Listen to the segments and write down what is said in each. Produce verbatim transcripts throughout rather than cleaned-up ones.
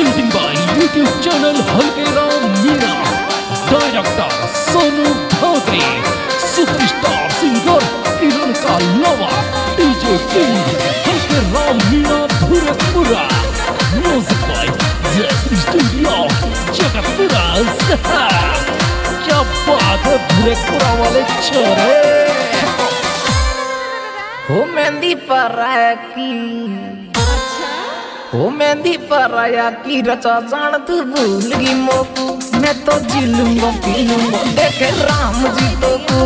presenting by YouTube channel Halkeram Meena. Director Sonu Dhadri, superstar singer Kiran ka Lava, D J King Halkeram Meena Bhurakpura. Music by Jasmine Studio Jagatpura. क्या बात है भुरकपुरा वाले छोरे। हो मेहंदी पर आया की हो मेहंदी पर आया की रचा जान तू भूल गई मोकू। मैं तो जी लूंगा पी लूंगा देखे राम जी तो को।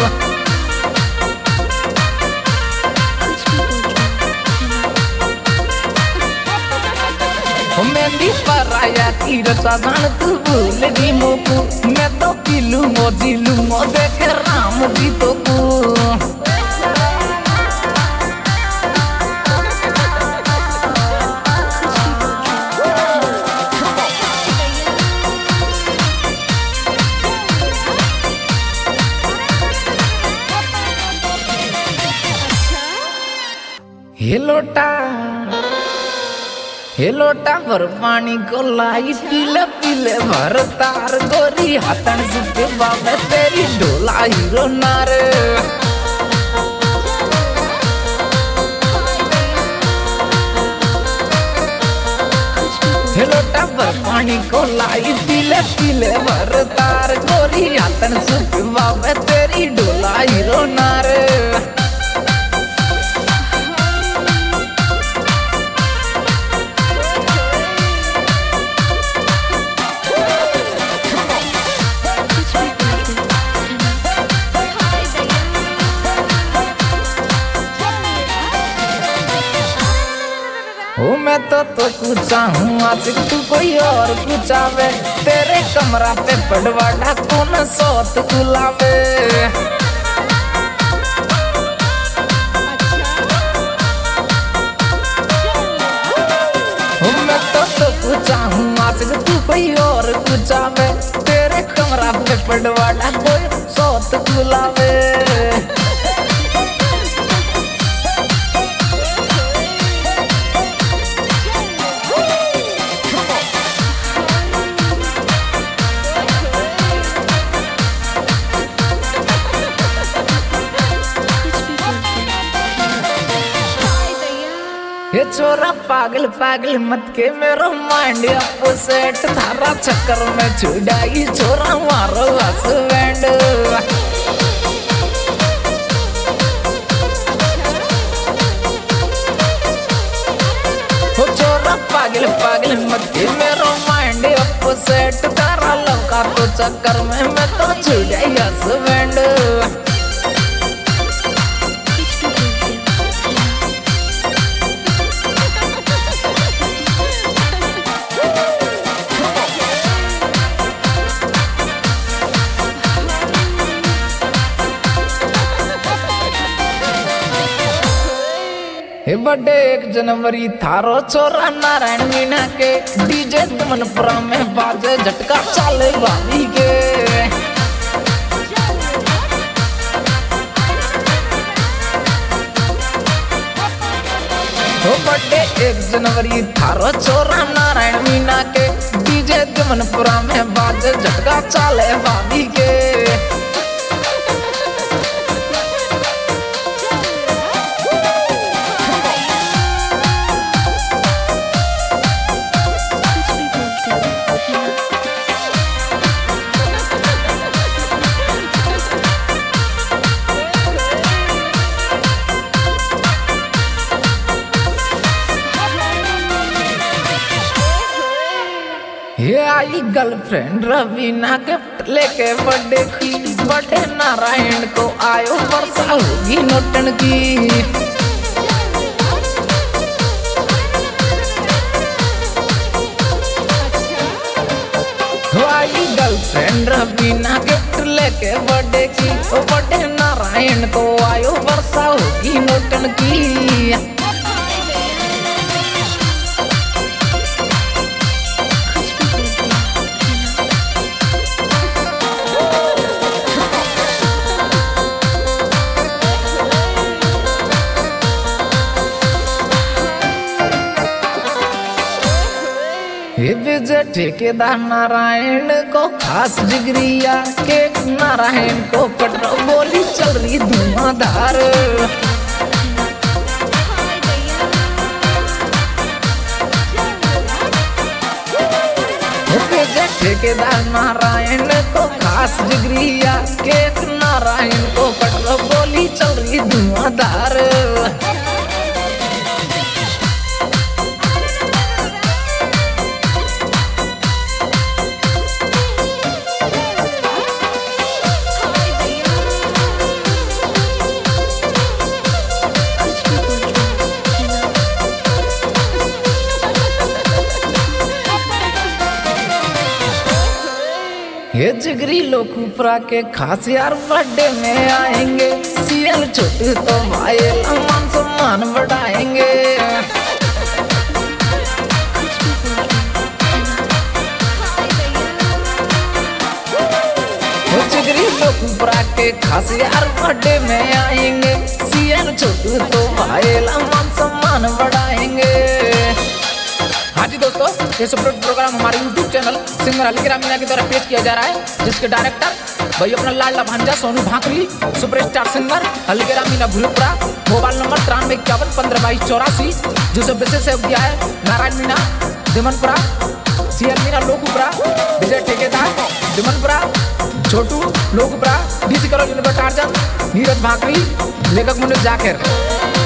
हो मेहंदी पर आया की रचा जान तू भूल गई मोकू। मैं तो पी लूंगा जी लूंगा देखे राम जी तो को। हे लोटा हे लोटा भर पानी को लाई पीले पीले भर तार गोरी हाथन सुते बाबे तेरी ढोला हीरो नार। हे लोटा भर पानी को लाई पीले पीले भर तार गोरी हाथन सुते बाबे तेरी ढोला हीरो नार। हो मैं तो तो कुछ हूँ आज तू कोई और कुछ आवे। तेरे कमरा पे पड़वाड़ा कौन सोत गुलावे। हो मैं तो तो कुछ हूँ आज तू कोई और कुछ आवे। तेरे कमरा पे पड़वाड़ा कोई सोत गुलावे। ये छोरा पागल पागल मत के मेरो माइंड अपोजिट थारा चक्कर में छुड़ाई छोरा मारो हस्बैंड। हो छोरा पागल पागल मत के मेरो माइंड अपोजिट थारा लव का तो चक्कर में मैं तो छुड़ाई हस्बैंड। हे बर्थडे एक जनवरी थारो छोरा नारायण मीना के डीजे तमनपुरा में बाजे झटका चाले भाभी के। हो बर्थडे एक जनवरी थारो छोरा नारायण मीना के डीजे तमनपुरा में बाजे झटका चाले भाभी के। ये आई गर्लफ्रेंड रवीना गिफ्ट लेके बर्थडे की। बर्थडे नारायण को आयो वर्षा होगी नोटन की। आई गर्लफ्रेंड रवीना गिफ्ट लेके बर्थडे की। बर्थडे नारायण को आयो वर्षा होगी नोटन की। हे विजय ठेकेदार नारायण को खास जिगरिया के नारायण को कटरा बोली चल रही धुआंधार। विजय ठेकेदार नारायण को खास जिगरिया के नारायण को कटरा बोली चल रही धुआंधार। ये जिगरी लोकपुरा के खास यार बर्थडे में आएंगे, सीएल छोटे तो भाई मान सम्मान बढ़ाएंगे। जिगरी लोकपुरा के खास यार बर्थडे में आएंगे, सीएल छोटे तो भाई मान सम्मान बढ़ाएंगे। हाँ जी दोस्तों, ये सुपर प्रोग्राम हमारे YouTube channel singer Halke Ram Meena के द्वारा पेश किया जा रहा है, जिसके डायरेक्टर भाई अपना लाडला भांजा सोनू भाकरी, superstar singer Halke Ram Meena Bhulpura. Mobile number तिरानवे इक्यावन पंद्रह बाईस चौरासी। जिसे विशेष सहयोग दिया है नारायण मीणा दिमनपुरा, सीएल मीणा लोकपुरा, विजय ठेकेदार Dimanpura, Chhotu Lokpura, DC college university Tarzan, Neeraj Bhakri, लेखक मनोज जाकिर।